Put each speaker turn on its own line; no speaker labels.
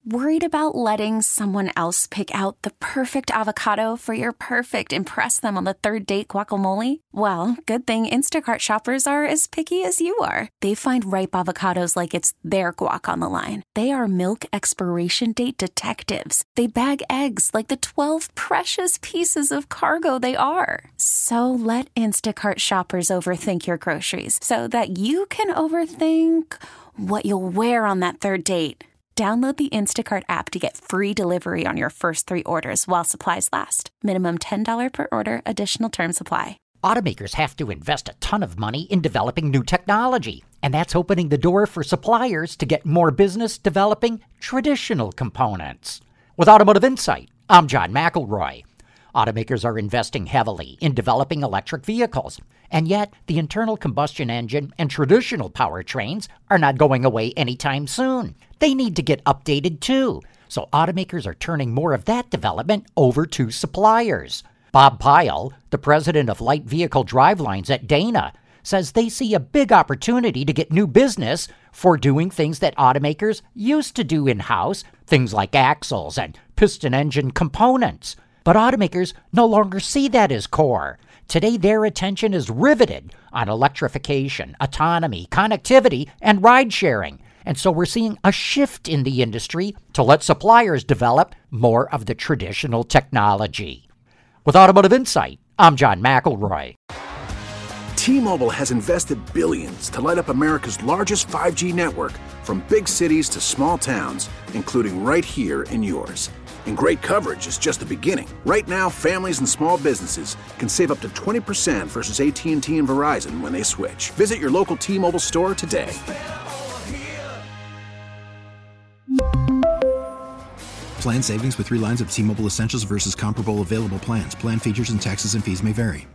Worried about letting someone else pick out the perfect avocado for your perfect impress them on the third date guacamole? Well, good thing Instacart shoppers are as picky as you are. They find ripe avocados like it's their guac on the line. They are milk expiration date detectives. They bag eggs like the 12 precious pieces of cargo they are. So let Instacart shoppers overthink your groceries so that you can overthink what you'll wear on that third date. Download the Instacart app to get free delivery on your first 3 orders while supplies last. Minimum $10 per order. Additional terms apply.
Automakers have to invest a ton of money in developing new technology, and that's opening the door for suppliers to get more business developing traditional components. With Automotive Insight, I'm John McElroy. Automakers are investing heavily in developing electric vehicles, and yet the internal combustion engine and traditional powertrains are not going away anytime soon. They need to get updated too, so automakers are turning more of that development over to suppliers. Bob Pyle, the president of Light Vehicle Drivelines at Dana, says they see a big opportunity to get new business for doing things that automakers used to do in-house, things like axles and piston engine components. But automakers no longer see that as core. Today, their attention is riveted on electrification, autonomy, connectivity, and ride-sharing. And so we're seeing a shift in the industry to let suppliers develop more of the traditional technology. With Automotive Insight, I'm John McElroy.
T-Mobile has invested billions to light up America's largest 5G network, from big cities to small towns, including right here in yours. And great coverage is just the beginning. Right now, families and small businesses can save up to 20% versus AT&T and Verizon when they switch. Visit your local T-Mobile store today.
Plan savings with 3 lines of T-Mobile Essentials versus comparable available plans. Plan features and taxes and fees may vary.